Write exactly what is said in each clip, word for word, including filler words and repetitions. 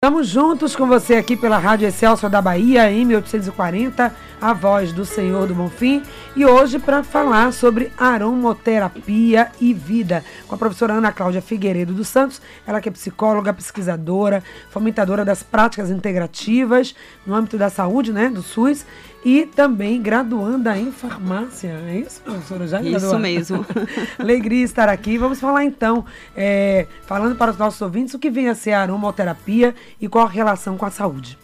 Estamos juntos com você aqui pela Rádio Excelsior da Bahia, M oitocentos e quarenta, a voz do Senhor do Bonfim. E hoje para falar sobre aromoterapia e vida, com a professora Ana Cláudia Figueiredo dos Santos, ela que é psicóloga, pesquisadora, fomentadora das práticas integrativas no âmbito da saúde, né, do SUS, e também graduanda em farmácia. É isso, professora? Já isso graduada? mesmo. Alegria estar aqui. Vamos falar então, é, falando para os nossos ouvintes, o que vem a ser a aromoterapia e qual a relação com a saúde.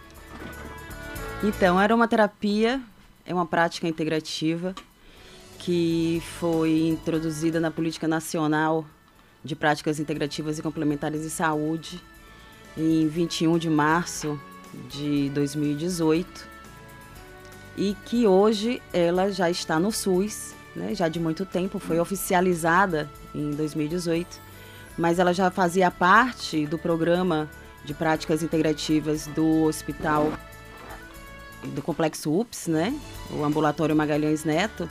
Então, a aromaterapia é uma prática integrativa que foi introduzida na Política Nacional de Práticas Integrativas e Complementares de Saúde em vinte e um de março de dois mil e dezoito e que hoje ela já está no SUS, né, já de muito tempo, foi oficializada em dois mil e dezoito, mas ela já fazia parte do programa de práticas integrativas do hospital do Complexo U P S, né? O Ambulatório Magalhães Neto,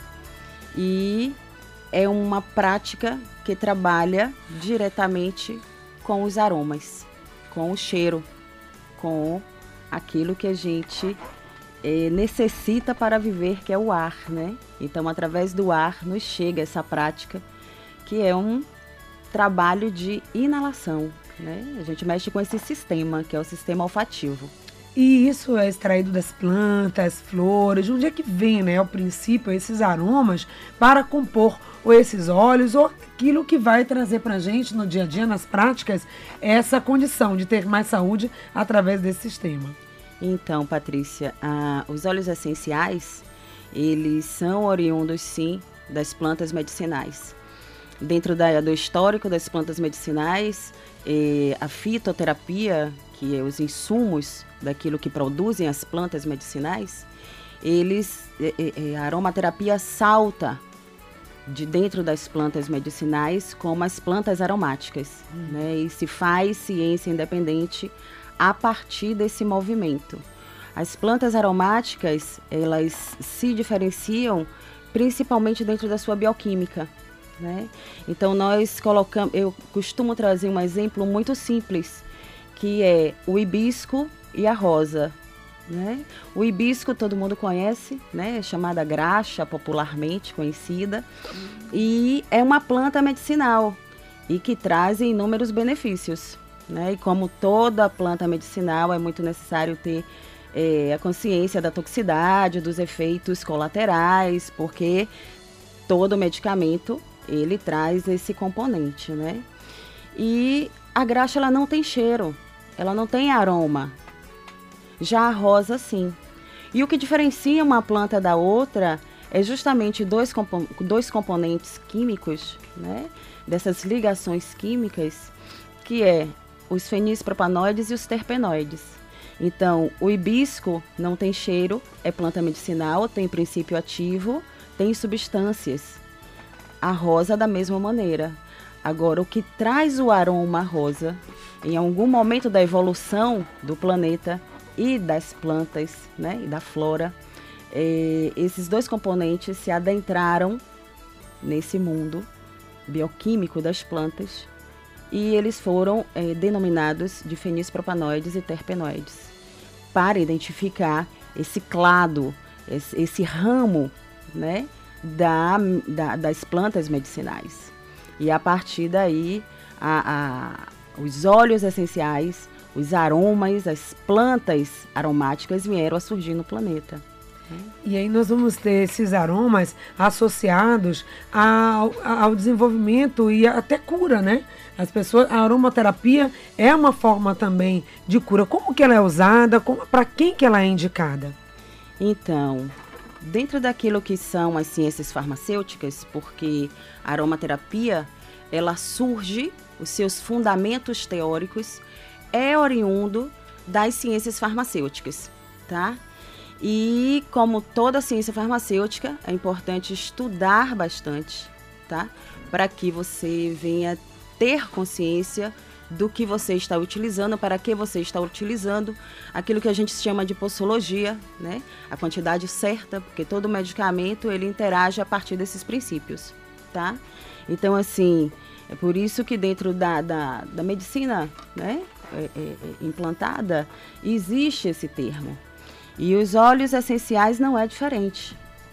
e é uma prática que trabalha diretamente com os aromas, com o cheiro, com aquilo que a gente eh, necessita para viver, que é o ar, né? Então, através do ar, nos chega essa prática, que é um trabalho de inalação, né? A gente mexe com esse sistema, que é o sistema olfativo. E isso é extraído das plantas, flores, de onde é que vem, né, ao princípio, esses aromas para compor ou esses óleos ou aquilo que vai trazer para a gente no dia a dia, nas práticas, essa condição de ter mais saúde através desse sistema. Então, Patrícia, ah, os óleos essenciais, eles são oriundos, sim, das plantas medicinais. Dentro da, do histórico das plantas medicinais, eh, a fitoterapia, que é os insumos daquilo que produzem as plantas medicinais, eles, a aromaterapia salta de dentro das plantas medicinais como as plantas aromáticas, hum. né? E se faz ciência independente a partir desse movimento. As plantas aromáticas, elas se diferenciam principalmente dentro da sua bioquímica, né? Então nós colocamos, eu costumo trazer um exemplo muito simples, que é o hibisco e a rosa, né? O hibisco todo mundo conhece, né? É chamada graxa, popularmente conhecida, e é uma planta medicinal e que traz inúmeros benefícios, né? E como toda planta medicinal, é muito necessário ter é, a consciência da toxicidade, dos efeitos colaterais, porque todo medicamento, ele traz esse componente, né? E a graxa, ela não tem cheiro, ela não tem aroma. Já a rosa, sim. E o que diferencia uma planta da outra é justamente dois, compo dois componentes químicos, né? Dessas ligações químicas, que é os fenis-propanoides e os terpenoides. Então, o hibisco não tem cheiro, é planta medicinal, tem princípio ativo, tem substâncias. A rosa, da mesma maneira. Agora, o que traz o aroma rosa, em algum momento da evolução do planeta e das plantas, né, e da flora, eh, esses dois componentes se adentraram nesse mundo bioquímico das plantas e eles foram eh, denominados de fenis-propanoides e terpenoides, para identificar esse clado, esse, esse ramo, né, da, da, das plantas medicinais. E a partir daí, a, a, os óleos essenciais, os aromas, as plantas aromáticas vieram a surgir no planeta. E aí nós vamos ter esses aromas associados ao, ao desenvolvimento e até cura, né? As pessoas, a aromaterapia é uma forma também de cura. Como que ela é usada? Para quem que ela é indicada? Então, dentro daquilo que são as ciências farmacêuticas, porque a aromaterapia, ela surge, os seus fundamentos teóricos é oriundo das ciências farmacêuticas, tá? E como toda ciência farmacêutica, é importante estudar bastante, tá? Para que você venha ter consciência do que você está utilizando, para que você está utilizando, aquilo que a gente chama de posologia, né? A quantidade certa, porque todo medicamento ele interage a partir desses princípios, tá? Então, assim, é por isso que dentro da, da, da medicina, né, é, é, implantada, existe esse termo. E os óleos essenciais não é diferente,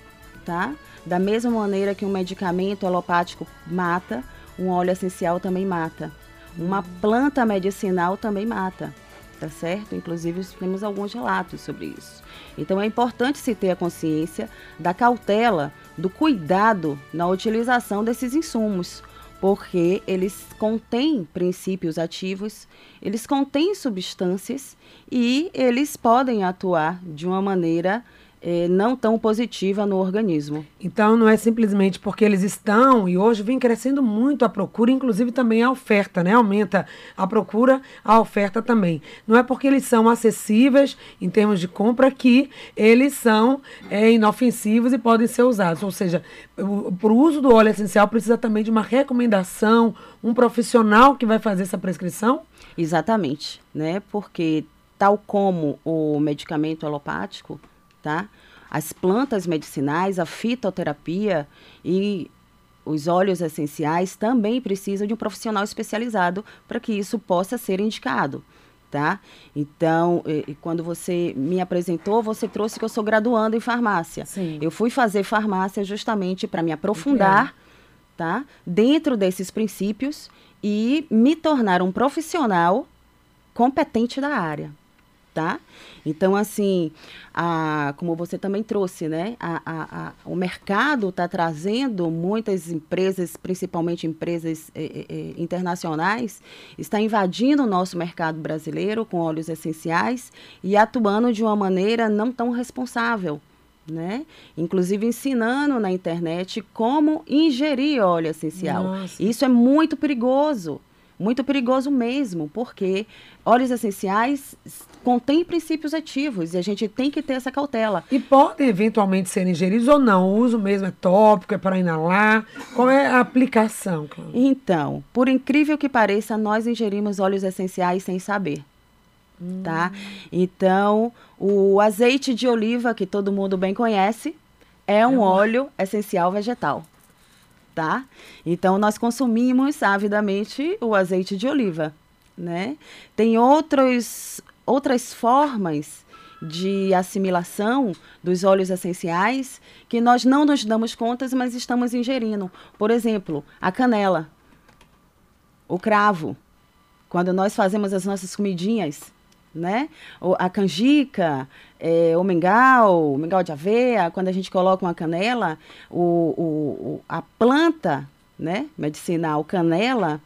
tá? Da mesma maneira que um medicamento alopático mata, um óleo essencial também mata. Uma planta medicinal também mata, tá certo? Inclusive, temos alguns relatos sobre isso. Então, é importante se ter a consciência da cautela, do cuidado na utilização desses insumos, porque eles contêm princípios ativos, eles contêm substâncias e eles podem atuar de uma maneira eh, não tão positiva no organismo. Então, não é simplesmente porque eles estão, e hoje vem crescendo muito a procura, inclusive também a oferta, né? Aumenta a procura, a oferta também. Não é porque eles são acessíveis em termos de compra que eles são é, inofensivos e podem ser usados. Ou seja, para o uso do óleo essencial precisa também de uma recomendação, um profissional que vai fazer essa prescrição? Exatamente, né? Porque tal como o medicamento alopático, tá? As plantas medicinais, a fitoterapia e os óleos essenciais também precisam de um profissional especializado para que isso possa ser indicado, tá? Então, e, quando você me apresentou, você trouxe que eu sou graduanda em farmácia. Sim. Eu fui fazer farmácia justamente para me aprofundar, tá? Dentro desses princípios e me tornar um profissional competente da área, tá? Então, assim, a, como você também trouxe, né? A, a, a, o mercado está trazendo muitas empresas, principalmente empresas eh, eh, internacionais, está invadindo o nosso mercado brasileiro com óleos essenciais e atuando de uma maneira não tão responsável, né? Inclusive ensinando na internet como ingerir óleo essencial. Nossa. Isso é muito perigoso. Muito perigoso mesmo, porque óleos essenciais contêm princípios ativos e a gente tem que ter essa cautela. E podem eventualmente ser ingeridos ou não? O uso mesmo é tópico, é para inalar? Qual é a aplicação, Cláudia? Então, por incrível que pareça, nós ingerimos óleos essenciais sem saber. Hum. Tá? Então, o azeite de oliva, que todo mundo bem conhece, é um é óleo essencial vegetal. Tá? Então, nós consumimos avidamente o azeite de oliva, né? Tem outros, outras formas de assimilação dos óleos essenciais que nós não nos damos conta, mas estamos ingerindo. Por exemplo, a canela, o cravo, quando nós fazemos as nossas comidinhas, né? A canjica, é, o mingau, o mingau de aveia, quando a gente coloca uma canela, o, o, a planta, né, medicinal canela,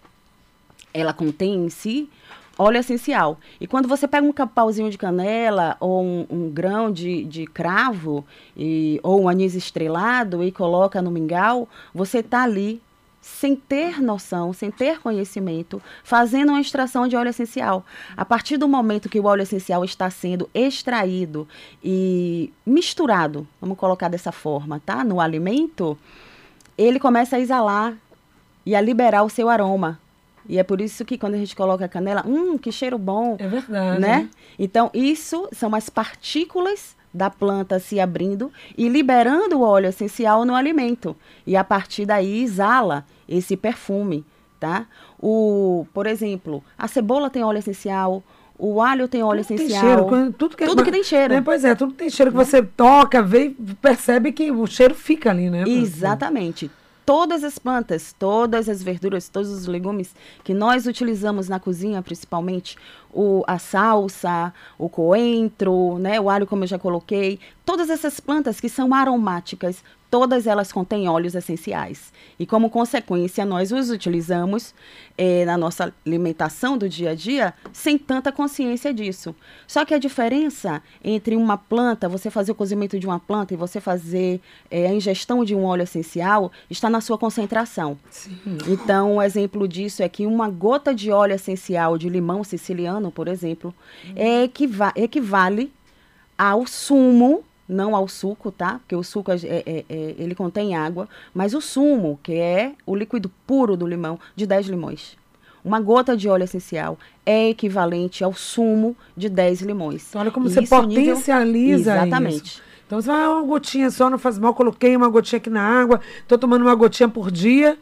ela contém em si óleo essencial. E quando você pega um pauzinho de canela ou um, um grão de, de cravo e, ou um anis estrelado e coloca no mingau, você está ali sem ter noção, sem ter conhecimento, fazendo uma extração de óleo essencial. A partir do momento que o óleo essencial está sendo extraído e misturado, vamos colocar dessa forma, tá? No alimento, ele começa a exalar e a liberar o seu aroma. E é por isso que quando a gente coloca a canela, hum, que cheiro bom. É verdade. Né? Então, isso são as partículas da planta se abrindo e liberando o óleo essencial no alimento. E a partir daí exala esse perfume, tá? O, por exemplo, a cebola tem óleo essencial, o alho tem óleo tudo essencial. Tem cheiro, tudo que, tudo que tem cheiro. Né? Pois é, tudo que tem cheiro que né? Você toca, vê, percebe que o cheiro fica ali, né? Exatamente. Todas as plantas, todas as verduras, todos os legumes que nós utilizamos na cozinha, principalmente o, a salsa, o coentro, né, o alho, como eu já coloquei, todas essas plantas que são aromáticas, todas elas contêm óleos essenciais. E como consequência, nós os utilizamos eh, na nossa alimentação do dia a dia sem tanta consciência disso. Só que a diferença entre uma planta, você fazer o cozimento de uma planta e você fazer eh, a ingestão de um óleo essencial, está na sua concentração. Sim. Então, um exemplo disso é que uma gota de óleo essencial de limão siciliano, por exemplo, hum. é equiva- equivale ao sumo, não ao suco, tá? Porque o suco, é, é, é, ele contém água, mas o sumo, que é o líquido puro do limão, de dez limões. Uma gota de óleo essencial é equivalente ao sumo de dez limões. Então, olha como e você potencializa nível... Exatamente. Isso. Então, você vai, ah, uma gotinha só, não faz mal, coloquei uma gotinha aqui na água, estou tomando uma gotinha por dia,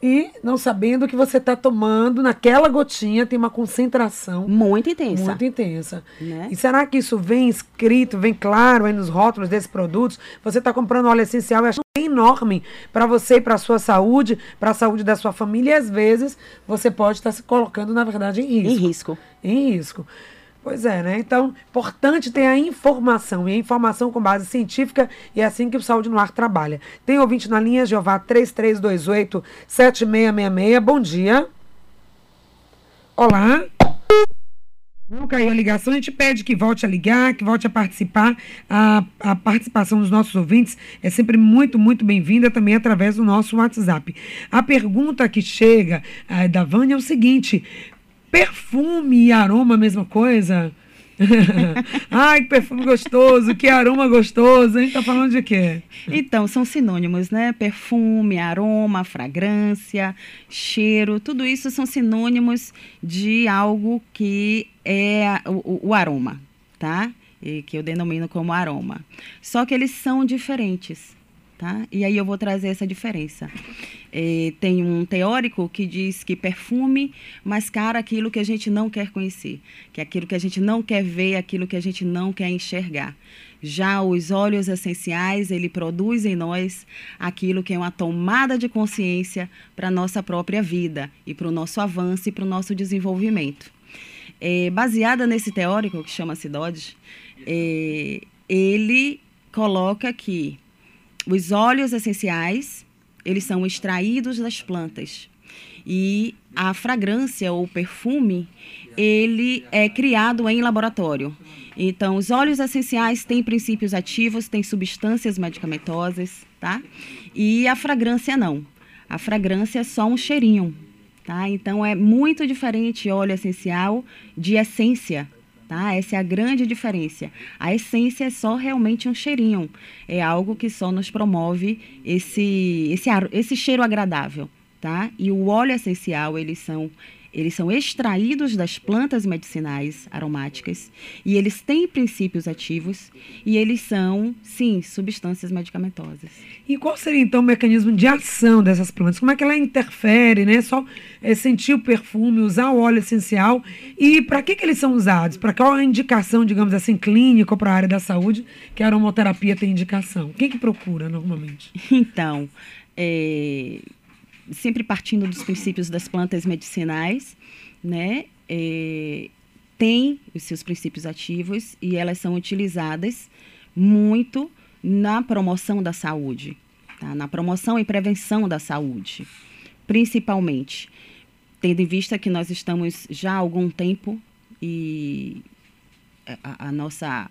e não sabendo que você está tomando, naquela gotinha tem uma concentração muito intensa. Muito intensa. Né? E será que isso vem escrito, vem claro aí nos rótulos desses produtos? Você está comprando óleo essencial e achando que é enorme para você e para a sua saúde, para a saúde da sua família, e às vezes você pode estar se colocando, na verdade, em risco. Em risco. Em risco. Pois é, né? Então, importante ter a informação, e a informação com base científica, e é assim que o Saúde no Ar trabalha. Tem ouvinte na linha, Jeová, três três dois oito, sete seis seis seis. Bom dia. Olá. Não caiu a ligação, a gente pede que volte a ligar, que volte a participar. A, a participação dos nossos ouvintes é sempre muito, muito bem-vinda, também através do nosso WhatsApp. A pergunta que chega uh, da Vânia é o seguinte: perfume e aroma, a mesma coisa? Ai, que perfume gostoso, que aroma gostoso. A gente tá falando de quê? Então, são sinônimos, né? Perfume, aroma, fragrância, cheiro, tudo isso são sinônimos de algo que é o, o aroma, tá? E que eu denomino como aroma. Só que eles são diferentes. Tá? E aí eu vou trazer essa diferença. É, tem um teórico que diz que perfume mascara aquilo que a gente não quer conhecer, que é aquilo que a gente não quer ver, aquilo que a gente não quer enxergar. Já os óleos essenciais, ele produz em nós aquilo que é uma tomada de consciência para a nossa própria vida e para o nosso avanço e para o nosso desenvolvimento. É, baseada nesse teórico, que chama-se Dodge, é, ele coloca que os óleos essenciais, eles são extraídos das plantas. E a fragrância ou perfume, ele é criado em laboratório. Então, os óleos essenciais têm princípios ativos, têm substâncias medicamentosas, tá? E a fragrância não. A fragrância é só um cheirinho, tá? Então, é muito diferente óleo essencial de essência. Tá? Essa é a grande diferença. A essência é só realmente um cheirinho. É algo que só nos promove esse, esse, esse cheiro agradável. Tá? E o óleo essencial, eles são, eles são extraídos das plantas medicinais aromáticas e eles têm princípios ativos e eles são, sim, substâncias medicamentosas. E qual seria, então, o mecanismo de ação dessas plantas? Como é que ela interfere, né? Só é, sentir o perfume, usar o óleo essencial. E para que, que eles são usados? Para qual a indicação, digamos assim, clínica ou para a área da saúde que a aromaterapia tem indicação? Quem que procura normalmente? Então, é, sempre partindo dos princípios das plantas medicinais, né? É, tem os seus princípios ativos e elas são utilizadas muito na promoção da saúde, tá? Na promoção e prevenção da saúde, principalmente, tendo em vista que nós estamos já há algum tempo e a, a nossa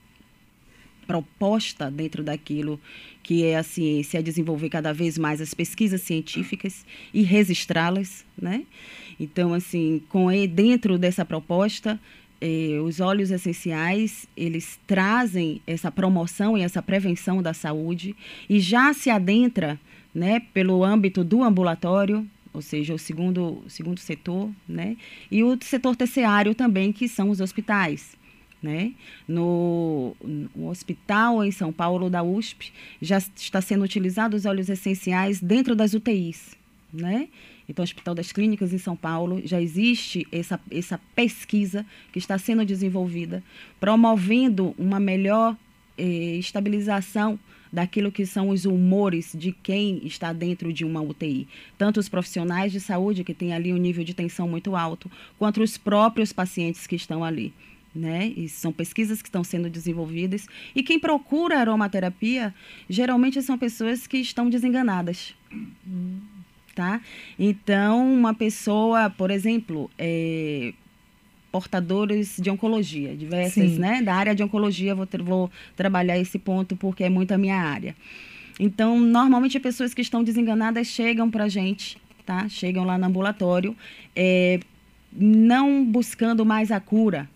proposta dentro daquilo que é a ciência é desenvolver cada vez mais as pesquisas científicas e registrá-las, né? Então, assim, com dentro dessa proposta, Eh, os óleos essenciais, eles trazem essa promoção e essa prevenção da saúde e já se adentra, né, pelo âmbito do ambulatório, ou seja, o segundo, segundo setor, né, e o setor terciário também, que são os hospitais. Né? No, no hospital em São Paulo, da U S P, já está sendo utilizados os óleos essenciais dentro das U T Is, né? Então, o Hospital das Clínicas em São Paulo já existe essa, essa pesquisa que está sendo desenvolvida, promovendo uma melhor eh, estabilização daquilo que são os humores de quem está dentro de uma U T I. Tanto os profissionais de saúde, que têm ali um nível de tensão muito alto, quanto os próprios pacientes que estão ali. Né? E são pesquisas que estão sendo desenvolvidas. E quem procura aromaterapia, geralmente são pessoas que estão desenganadas. Hum. Tá? Então, uma pessoa, por exemplo, é, portadores de oncologia, diversas, né? Da área de oncologia, vou, vou trabalhar esse ponto porque é muito a minha área. Então, normalmente, pessoas que estão desenganadas chegam para a gente, tá? Chegam lá no ambulatório, é, não buscando mais a cura,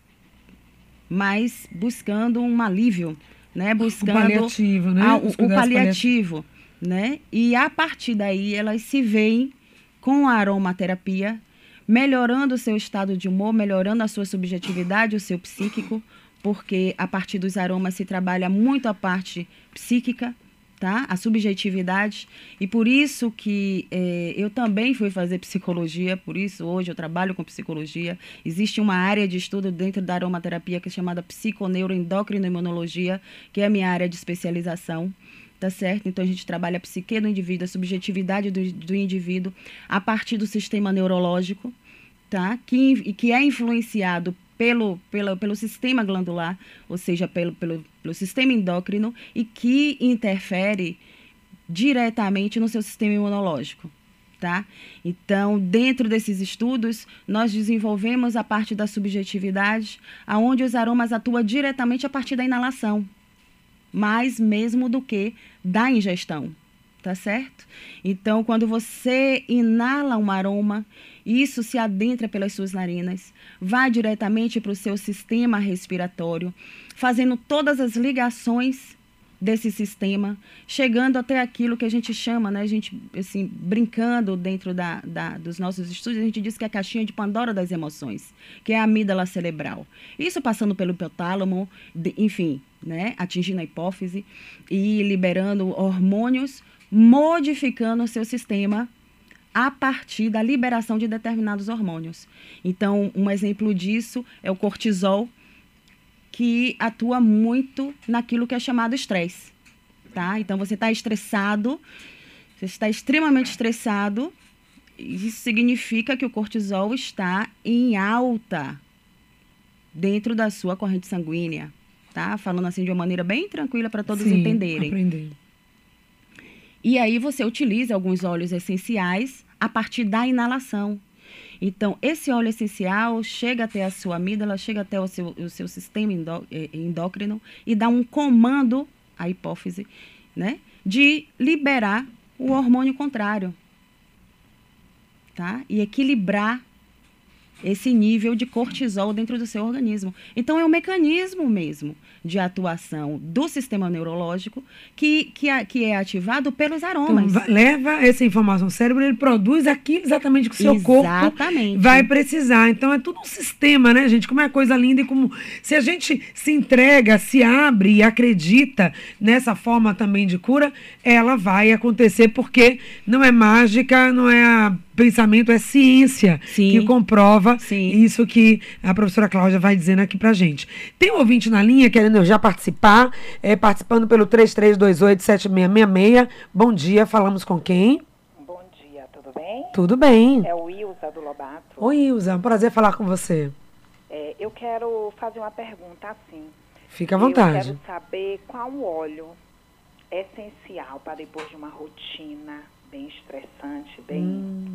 mas buscando um alívio, né? Buscando o paliativo, né? A, o, o paliativo. Né? E a partir daí elas se veem com a aromaterapia, melhorando o seu estado de humor, melhorando a sua subjetividade, o seu psíquico, porque a partir dos aromas se trabalha muito a parte psíquica, tá? A subjetividade, e por isso que é, eu também fui fazer psicologia, por isso hoje eu trabalho com psicologia. Existe uma área de estudo dentro da aromaterapia que é chamada psiconeuroendocrinoimunologia, que é a minha área de especialização, tá certo? Então a gente trabalha a psique do indivíduo, a subjetividade do, do indivíduo a partir do sistema neurológico, tá? Que, que é influenciado Pelo, pelo, pelo sistema glandular, ou seja, pelo, pelo, pelo sistema endócrino, e que interfere diretamente no seu sistema imunológico, tá? Então, dentro desses estudos, nós desenvolvemos a parte da subjetividade, aonde os aromas atuam diretamente a partir da inalação, mais mesmo do que da ingestão, tá certo? Então, quando você inala um aroma, isso se adentra pelas suas narinas, vai diretamente para o seu sistema respiratório, fazendo todas as ligações desse sistema, chegando até aquilo que a gente chama, né, a gente, assim, brincando dentro da, da, dos nossos estudos, a gente diz que é a caixinha de Pandora das emoções, que é a amígdala cerebral. Isso passando pelo hipotálamo, de, enfim, né, atingindo a hipófise e liberando hormônios, modificando o seu sistema a partir da liberação de determinados hormônios. Então, um exemplo disso é o cortisol, que atua muito naquilo que é chamado estresse, tá? Então, você está estressado, você está extremamente estressado, isso significa que o cortisol está em alta dentro da sua corrente sanguínea, tá? Falando assim de uma maneira bem tranquila para todos Sim, entenderem. Aprender. E aí você utiliza alguns óleos essenciais a partir da inalação. Então, esse óleo essencial chega até a sua amígdala, chega até o seu, o seu sistema endó, endócrino e dá um comando à hipófise, né, de liberar o hormônio contrário, tá? E equilibrar esse nível de cortisol dentro do seu organismo. Então, é um mecanismo mesmo de atuação do sistema neurológico que, que, a, que é ativado pelos aromas. Então, leva essa informação ao cérebro, ele produz aquilo exatamente que o seu Exatamente. corpo vai precisar. Então, é tudo um sistema, né, gente? Como é coisa linda e como... Se a gente se entrega, se abre e acredita nessa forma também de cura, ela vai acontecer, porque não é mágica, não é a pensamento, é ciência. Sim. Que comprova. Sim. Isso que a professora Cláudia vai dizendo aqui pra gente. Tem um ouvinte na linha querendo já participar, é, participando pelo três três dois oito, sete seis seis seis. Bom dia, falamos com quem? Bom dia, tudo bem? Tudo bem. É o Ilza do Lobato. Oi, Ilza, um prazer falar com você. É, eu quero fazer uma pergunta assim. Fica à vontade. Eu quero saber qual óleo é essencial para depois de uma rotina bem estressante, bem... Hum.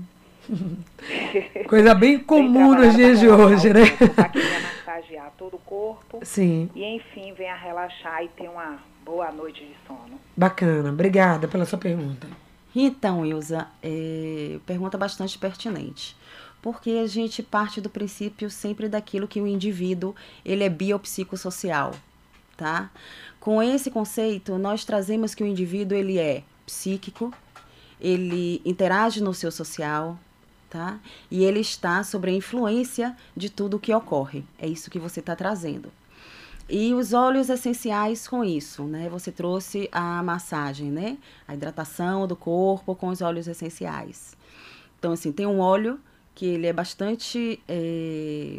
Coisa bem comum nos dias de hoje, né? Para querer massagear todo o corpo. Sim. E, enfim, venha relaxar e ter uma boa noite de sono. Bacana. Obrigada pela sua pergunta. Então, Ilza, é, pergunta bastante pertinente. Porque a gente parte do princípio sempre daquilo que o indivíduo, ele é biopsicossocial, tá? Com esse conceito, nós trazemos que o indivíduo, ele é psíquico, ele interage no seu social, tá? E ele está sob a influência de tudo o que ocorre. É isso que você está trazendo. E os óleos essenciais com isso, né? Você trouxe a massagem, né? A hidratação do corpo com os óleos essenciais. Então, assim, tem um óleo que ele é bastante é,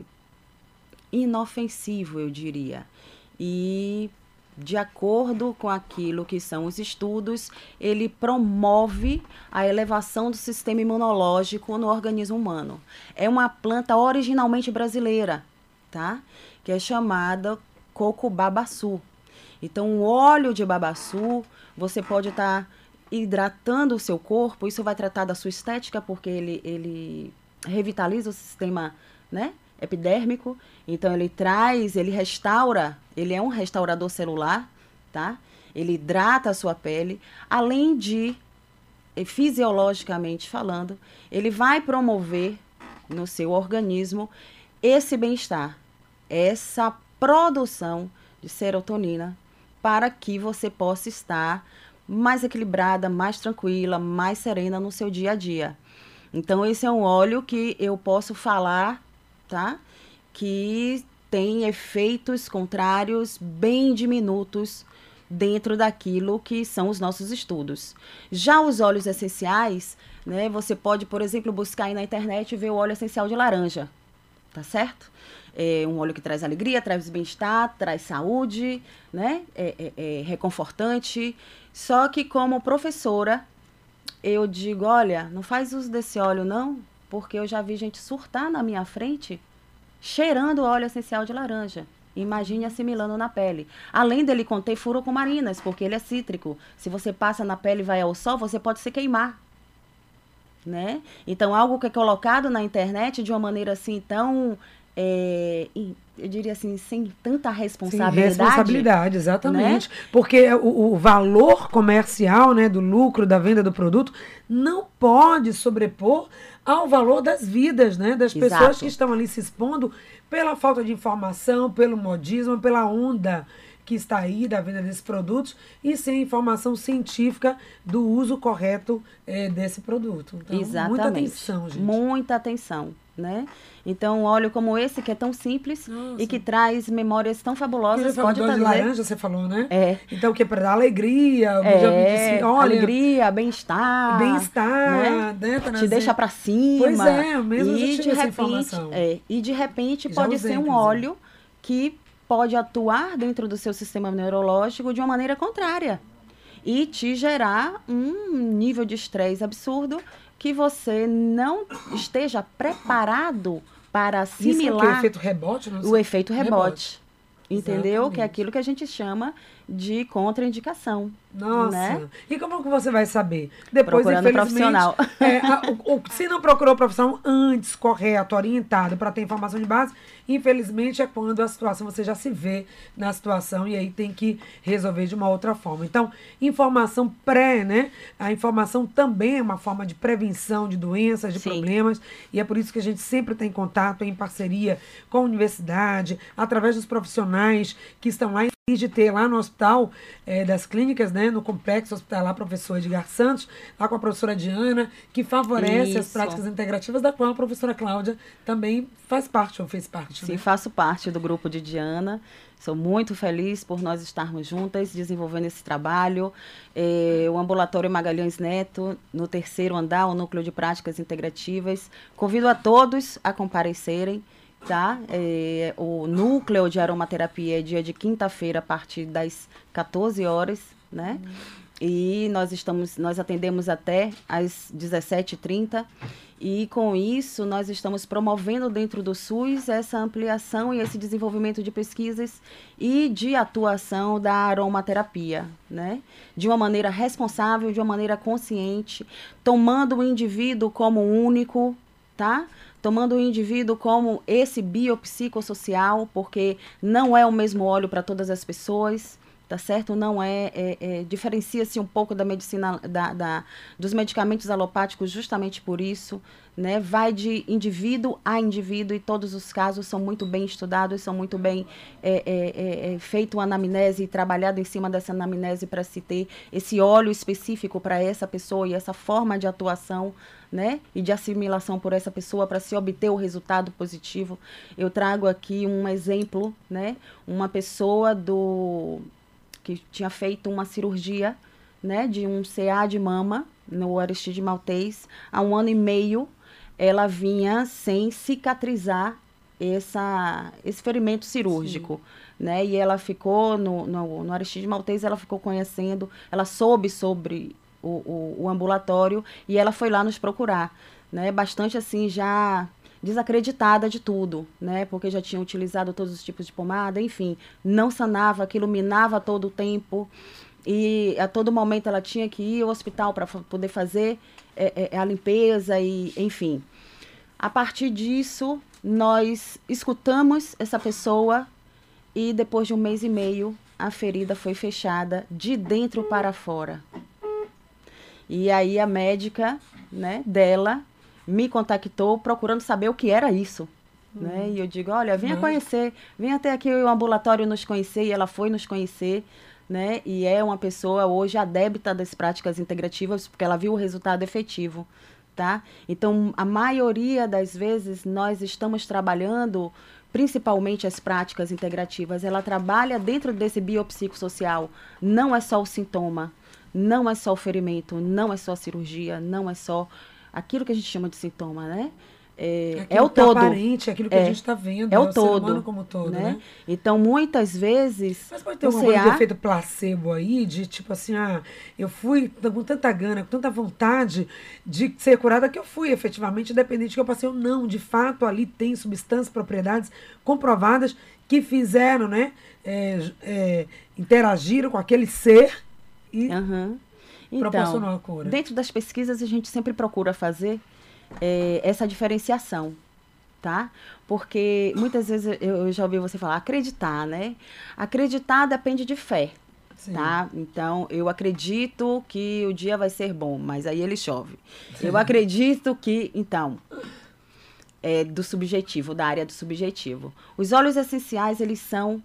inofensivo, eu diria. E, de acordo com aquilo que são os estudos, ele promove a elevação do sistema imunológico no organismo humano. É uma planta originalmente brasileira, tá? Que é chamada coco babaçu. Então, o óleo de babaçu, você pode estar tá hidratando o seu corpo, isso vai tratar da sua estética, porque ele, ele revitaliza o sistema, né, epidérmico. Então, ele traz, ele restaura, ele é um restaurador celular, tá? Ele hidrata a sua pele, além de, fisiologicamente falando, ele vai promover no seu organismo esse bem-estar, essa produção de serotonina, para que você possa estar mais equilibrada, mais tranquila, mais serena no seu dia a dia. Então, esse é um óleo que eu posso falar, tá? Que tem efeitos contrários bem diminutos dentro daquilo que são os nossos estudos. Já os óleos essenciais, né, você pode, por exemplo, buscar aí na internet e ver o óleo essencial de laranja, tá certo? É um óleo que traz alegria, traz bem-estar, traz saúde, né? É, é, é reconfortante. Só que como professora, eu digo, olha, não faz uso desse óleo não, porque eu já vi gente surtar na minha frente cheirando óleo essencial de laranja. Imagine assimilando na pele. Além dele conter furocumarinas, porque ele é cítrico. Se você passa na pele e vai ao sol, você pode se queimar. Né? Então, algo que é colocado na internet de uma maneira assim tão... É, eu diria assim, sem tanta responsabilidade. Sim, responsabilidade, exatamente. Né? Porque o, o valor comercial, né, do lucro, da venda do produto, não pode sobrepor ao valor das vidas, né, das Exato. Pessoas que estão ali se expondo pela falta de informação, pelo modismo, pela onda que está aí da venda desses produtos e sem informação científica do uso correto é, desse produto. Então, Exatamente. Muita atenção, gente. Muita atenção, né? Então, um óleo como esse, que é tão simples Nossa. E que traz memórias tão fabulosas, você pode falou trazer... de laranja, você falou, né? É. Então, o que? Para dar alegria. É, já me disse, olha, alegria, bem-estar. Bem-estar, né? né? Te deixa para cima. Pois é, mesmo e já de essa repente, informação. É, e de repente já pode usei, ser um inclusive. óleo que pode atuar dentro do seu sistema neurológico de uma maneira contrária. E te gerar um nível de estresse absurdo que você não esteja preparado para assimilar... Isso é o quê? O efeito rebote? Não sei. O efeito rebote. rebote. Entendeu? Exatamente. Que é aquilo que a gente chama de contraindicação. Nossa. Né? E como que você vai saber? Depois, procurando profissional. É, a, o, o, se não procurou o profissional antes, correto, orientado, para ter informação de base, infelizmente é quando a situação, você já se vê na situação e aí tem que resolver de uma outra forma. Então, informação pré, né? A informação também é uma forma de prevenção de doenças, de Sim. problemas, e é por isso que a gente sempre tem contato em parceria com a universidade, através dos profissionais que estão lá de ter lá no hospital é, das clínicas, né, no complexo hospitalar professor Edgar Santos, lá com a professora Diana, que favorece Isso. as práticas integrativas, da qual a professora Cláudia também faz parte, ou fez parte. Sim, né? faço parte do grupo de Diana. Sou muito feliz por nós estarmos juntas, desenvolvendo esse trabalho. É, o Ambulatório Magalhães Neto, no terceiro andar, o Núcleo de Práticas Integrativas. Convido a todos a comparecerem. Tá? É, o núcleo de aromaterapia é dia de quinta-feira a partir das quatorze horas, né? Uhum. E nós estamos, nós atendemos até às dezessete e trinta e com isso nós estamos promovendo dentro do SUS essa ampliação e esse desenvolvimento de pesquisas e de atuação da aromaterapia, né? De uma maneira responsável, de uma maneira consciente, tomando o indivíduo como único, tá? Tomando o indivíduo como esse biopsicossocial, porque não é o mesmo óleo para todas as pessoas, tá certo? Não é, é, é diferencia-se um pouco da medicina, da, da, dos medicamentos alopáticos justamente por isso, né? Vai de indivíduo a indivíduo e todos os casos são muito bem estudados, são muito bem é, é, é, feito uma anamnese e trabalhado em cima dessa anamnese para se ter esse óleo específico para essa pessoa e essa forma de atuação, né, e de assimilação por essa pessoa para se obter o resultado positivo. Eu trago aqui um exemplo, né, uma pessoa do que tinha feito uma cirurgia, né, de um C A de mama no Aristide Maltês há um ano e meio. Ela vinha sem cicatrizar essa, esse ferimento cirúrgico, Sim. né, e ela ficou no, no, no Aristide Maltês, ela ficou conhecendo, ela soube sobre O, o, o ambulatório e ela foi lá nos procurar, né, bastante assim já desacreditada de tudo, né, porque já tinha utilizado todos os tipos de pomada, enfim, não sanava, aquilo minava todo o tempo e a todo momento ela tinha que ir ao hospital para poder fazer é, é, a limpeza e enfim. A partir disso, nós escutamos essa pessoa e depois de um mês e meio, a ferida foi fechada de dentro para fora. E aí a médica, né, dela me contactou procurando saber o que era isso. Hum. Né? E eu digo, olha, venha hum. conhecer, venha até aqui o ambulatório nos conhecer. E ela foi nos conhecer, né? E é uma pessoa hoje adepta das práticas integrativas, porque ela viu o resultado efetivo. Tá? Então, a maioria das vezes, nós estamos trabalhando principalmente as práticas integrativas, ela trabalha dentro desse biopsicossocial. Não é só o sintoma, não é só o ferimento, não é só a cirurgia, não é só aquilo que a gente chama de sintoma, né? É, é o tá todo. Aparente, aquilo que é, a gente está vendo, é o, é o todo, ser humano como todo, né? né? Então, muitas vezes... Mas pode ter você um há... efeito placebo aí, de tipo assim, ah, eu fui com tanta gana, com tanta vontade de ser curada que eu fui, efetivamente, independente que eu passei ou não. De fato, ali tem substâncias, propriedades comprovadas que fizeram, né? É, é, interagiram com aquele ser e uhum. então, proporcionou a cura. Dentro das pesquisas, a gente sempre procura fazer É, essa diferenciação, tá? Porque muitas vezes eu já ouvi você falar acreditar, né? Acreditar depende de fé, Sim. tá? Então, eu acredito que o dia vai ser bom, mas aí ele chove. Sim. Eu acredito que, então, é do subjetivo, da área do subjetivo. Os óleos essenciais, eles são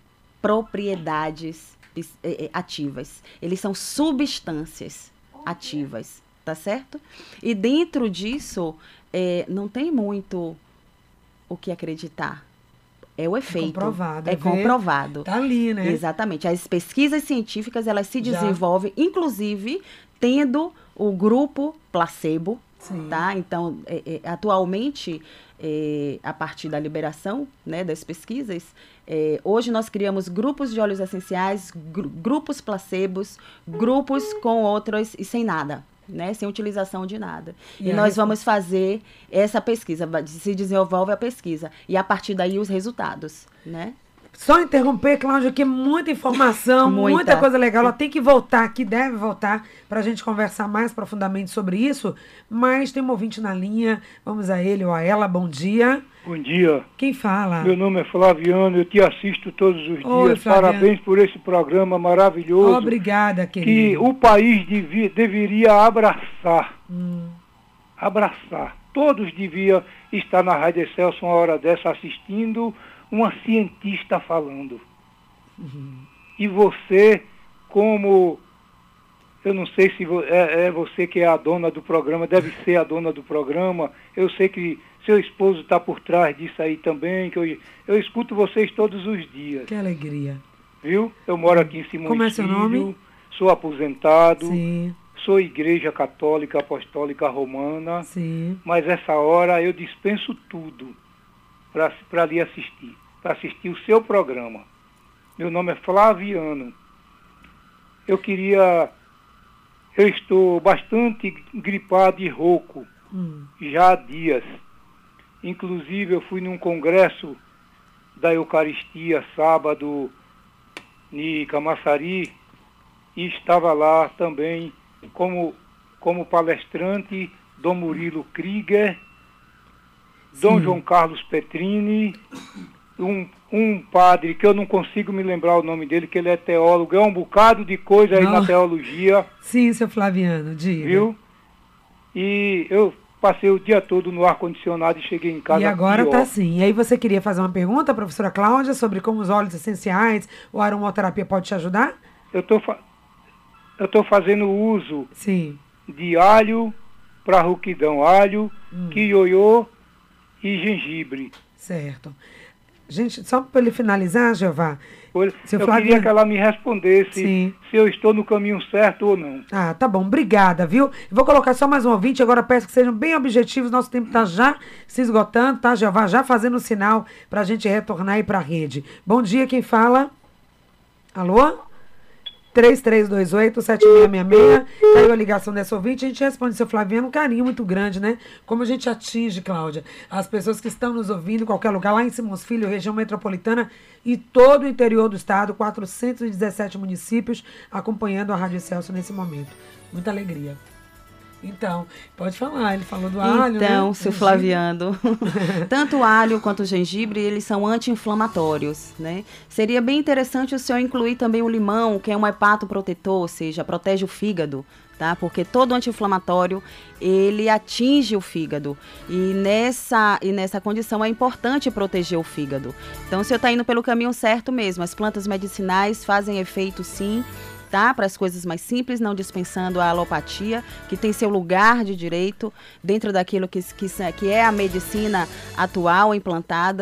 propriedades ativas. Eles são substâncias ativas. Tá certo? E dentro disso, é, não tem muito o que acreditar. É o efeito. É comprovado. É comprovado. Tá ali, né? Exatamente. As pesquisas científicas, elas se Já. desenvolvem, inclusive, tendo o grupo placebo, Sim. tá? Então, é, é, atualmente, é, a partir da liberação, né, das pesquisas, é, hoje nós criamos grupos de óleos essenciais, gru- grupos placebos, grupos com outros e sem nada. Né, sem utilização de nada. E, e nós resposta? vamos fazer essa pesquisa, se desenvolve a pesquisa. E a partir daí os resultados, né? Só interromper, Cláudia, que muita informação, muita. muita coisa legal. Ela tem que voltar aqui, deve voltar, para a gente conversar mais profundamente sobre isso. Mas tem um ouvinte na linha, vamos a ele ou a ela, bom dia. Bom dia. Quem fala? Meu nome é Flaviano, eu te assisto todos os Oi, dias. Flaviano. Parabéns por esse programa maravilhoso. Obrigada, querido. Que o país devia, deveria abraçar. Hum. Abraçar. Todos deviam estar na Rádio Excelsior uma hora dessa assistindo uma cientista falando. Uhum. E você, como... Eu não sei se vo, é, é você que é a dona do programa, deve ser a dona do programa. Eu sei que seu esposo está por trás disso aí também, que eu, eu escuto vocês todos os dias. Que alegria. Viu? Eu moro aqui em Simões Como é seu Filho, nome? Sou aposentado, Sim. Sou igreja católica apostólica romana, Sim. Mas essa hora eu dispenso tudo para lhe assistir, para assistir o seu programa. Meu nome é Flaviano. Eu queria... Eu estou bastante gripado e rouco, hum. já há dias. Inclusive, eu fui num congresso da Eucaristia, sábado, em Camaçari, e estava lá também como, como palestrante Dom Murilo Krieger, Sim. Dom João Carlos Petrini, um, um padre que eu não consigo me lembrar o nome dele, que ele é teólogo, é um bocado de coisa aí não. na teologia. Sim, seu Flaviano, diga. Viu? E eu passei o dia todo no ar-condicionado e cheguei em casa. E agora pior. tá assim. E aí você queria fazer uma pergunta, professora Cláudia, sobre como os óleos essenciais ou a aromaterapia pode te ajudar? Eu tô, fa eu tô fazendo uso Sim. de alho para rouquidão, alho, hum. quiioiô e gengibre. Certo. Gente, só para ele finalizar, Jeová. Eu Flaviano... queria que ela me respondesse Sim. se eu estou no caminho certo ou não. Ah, tá bom. Obrigada, viu? Eu vou colocar só mais um ouvinte. Agora peço que sejam bem objetivos. Nosso tempo está já se esgotando, tá, Jeová? Já fazendo o sinal para a gente retornar aí para a rede. Bom dia, quem fala? Alô? três três dois oito, sete seis seis seis. Caiu a ligação dessa ouvinte. A gente responde, seu Flaviano, um carinho muito grande, né? Como a gente atinge, Cláudia, as pessoas que estão nos ouvindo em qualquer lugar, lá em Simões Filho, região metropolitana e todo o interior do estado, quatrocentos e dezessete municípios, acompanhando a Rádio Excelsior nesse momento. Muita alegria. Então, pode falar, ele falou do alho, né? Então, seu Flaviano, tanto o alho quanto o gengibre, eles são anti-inflamatórios, né? Seria bem interessante o senhor incluir também o limão, que é um hepatoprotetor, ou seja, protege o fígado, tá? Porque todo anti-inflamatório, ele atinge o fígado. E nessa, e nessa condição é importante proteger o fígado. Então, o senhor está indo pelo caminho certo mesmo. As plantas medicinais fazem efeito, sim, tá? Para as coisas mais simples, não dispensando a alopatia, que tem seu lugar de direito dentro daquilo que, que, que é a medicina atual implantada,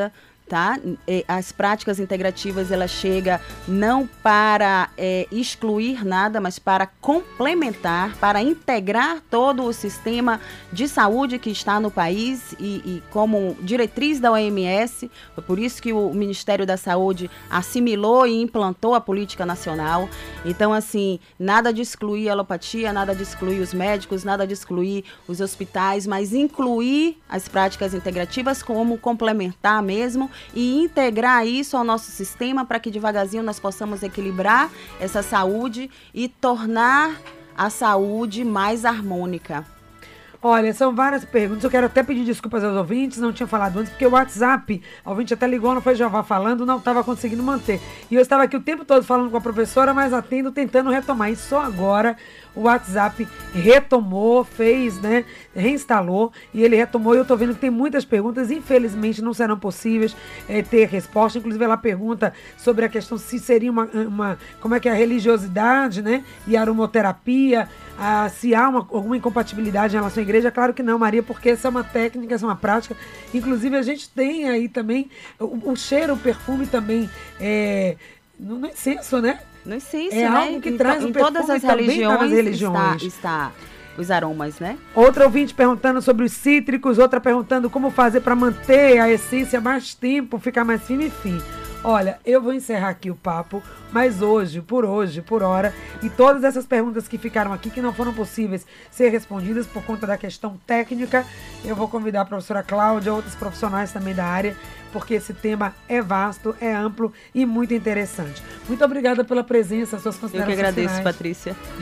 tá? As práticas integrativas, ela chega não para é, excluir nada, mas para complementar, para integrar todo o sistema de saúde que está no país e, e como diretriz da O M S, foi por isso que o Ministério da Saúde assimilou e implantou a política nacional. Então, assim, nada de excluir a alopatia, nada de excluir os médicos, nada de excluir os hospitais, mas incluir as práticas integrativas como complementar mesmo e integrar isso ao nosso sistema para que devagarzinho nós possamos equilibrar essa saúde e tornar a saúde mais harmônica. Olha, são várias perguntas. Eu quero até pedir desculpas aos ouvintes, não tinha falado antes, porque o WhatsApp, o ouvinte até ligou, não foi Jeová falando, não estava conseguindo manter. E eu estava aqui o tempo todo falando com a professora, mas atendo, tentando retomar. E só agora o WhatsApp retomou, fez, né, reinstalou, e ele retomou. E eu estou vendo que tem muitas perguntas, infelizmente não serão possíveis é, ter resposta. Inclusive ela pergunta sobre a questão se seria uma, uma como é que é a religiosidade, né, e a aromoterapia, ah, se há uma, alguma incompatibilidade em relação à igreja. Claro que não, Maria, porque essa é uma técnica, essa é uma prática. Inclusive a gente tem aí também o, o cheiro, o perfume também é, no, no incenso, né? No incenso, é né? algo que em, traz em um todas as religiões, tá nas religiões. Está, está os aromas, né? Outra ouvinte perguntando sobre os cítricos, outra perguntando como fazer para manter a essência mais tempo, ficar mais firme e fim. Olha, eu vou encerrar aqui o papo, mas hoje, por hoje, por hora, e todas essas perguntas que ficaram aqui, que não foram possíveis ser respondidas por conta da questão técnica, eu vou convidar a professora Cláudia, outros profissionais também da área, porque esse tema é vasto, é amplo e muito interessante. Muito obrigada pela presença, suas considerações Eu que agradeço, finais. Patrícia.